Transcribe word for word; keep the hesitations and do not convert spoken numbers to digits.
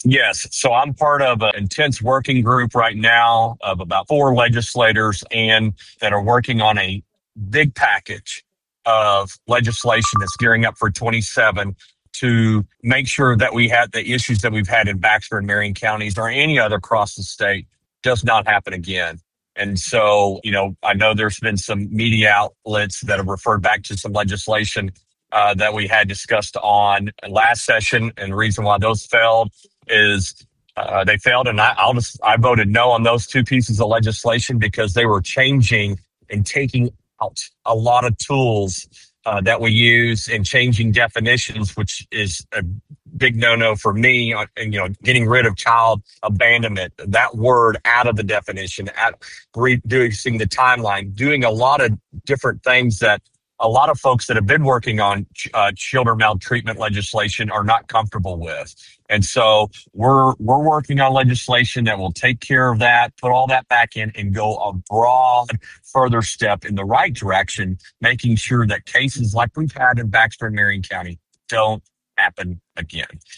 Yes. So I'm part of an intense working group right now of about four legislators and that are working on a big package of legislation that's gearing up for twenty-seven to make sure that we had the issues that we've had in Baxter and Marion counties or any other across the state does not happen again. And so, you know, I know there's been some media outlets that have referred back to some legislation uh, that we had discussed on last session, and the reason why those failed is uh, they failed, and I, I'll just I voted no on those two pieces of legislation because they were changing and taking out a lot of tools uh, that we use and changing definitions, which is a big no-no for me. uh, And you know, getting rid of child abandonment, that word out of the definition, at reducing the timeline, doing a lot of different things that a lot of folks that have been working on uh, children maltreatment legislation are not comfortable with. And so we're we're working on legislation that will take care of that, put all that back in, and go a broad further step in the right direction, making sure that cases like we've had in Baxter and Marion County don't happen again.